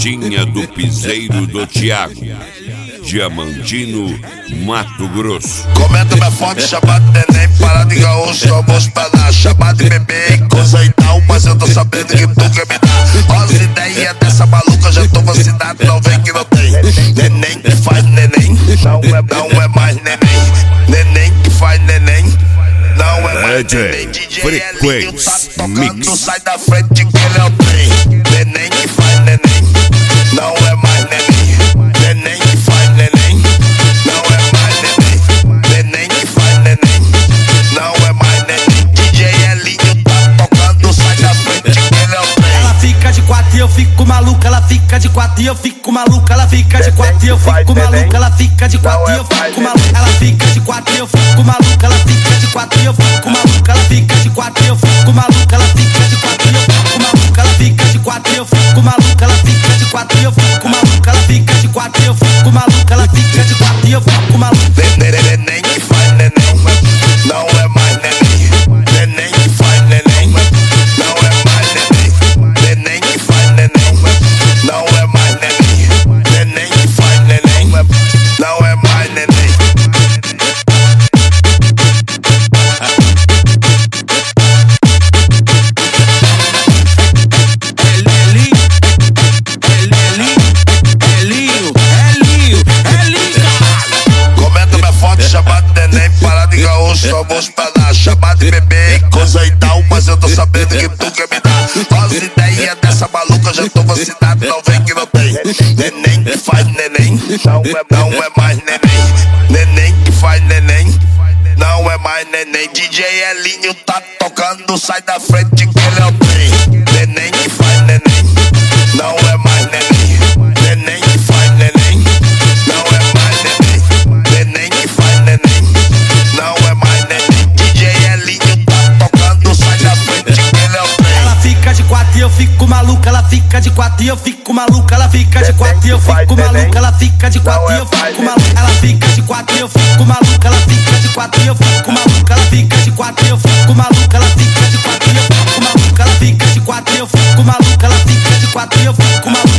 Pontinha do Piseiro do Thiago, Diamantino, Mato Grosso. Comenta minha foto, chamada de neném, parada de gaúcho, eu vou hospedar. Chamada de bebê e coisa e tal, mas eu tô sabendo que tu quer me dar. As ideias dessa maluca, já tô vacinado, não vem que não tem. Neném que faz neném, não é mais neném. Neném que faz neném, não é mais neném. DJ Elinho tá tocando, sai da frente que ele é o trem. Neném que faz neném, não é mais neném. Neném que faz neném, não é mais neném. Neném que faz neném, não é mais neném. DJ Elinho tá tocando, sai da frente que ele é o trem. Ela fica de quatro e eu fico maluca, ela fica de quatro e eu fico maluca, ela fica de quatro e eu fico maluca, ela fica de quatro e eu fico maluca, ela fica de quatro e eu fico maluca, ela fica de quatro e eu fico maluca, ela fica de quatro e eu fico maluca, ela fica de quatro e eu fico maluca, ela fica de quatro e eu fico maluca, ela fica de quatro e eu fico maluca, ela fica de quatro e eu fico maluca, ela fica de quatro e eu fico maluca. Neném que faz neném, não é mais neném. Neném que faz neném, não é mais neném. Neném que faz neném, não é mais neném. Neném que faz neném, não é mais neném. Comenta minha foto, chamada de neném, parada de gaúcho, só vou hospedar. Chamada de bebê e coisa e tal, mas eu tô sabendo que tu quer me dar. As ideias dessa maluca, já tô vacinado, não vem que não tem. Neném que faz neném, não é mais neném. Neném que faz neném, não é mais neném. DJ Elinho tá tocando, sai da frente que ele é o trem. Neném que faz neném, não é mais neném. Neném que faz neném, não é mais neném. Neném que faz neném, não é mais neném. DJ Elinho tá tocando, sai da frente que ele é o trem. Ela fica de quatro e eu fico maluca, ela fica de quatro e eu fico maluca, ela fica de quatro e eu fico maluca, ela fica de quatro e eu fico maluca, ela fica de quatro e eu fico maluca, ela fica de quatro e eu fico maluca, ela fica de quatro e eu fico maluca, ela fica de quatro e eu fico maluca, ela fica de quatro e eu fico maluca, ela fica de quatro e eu fico maluca.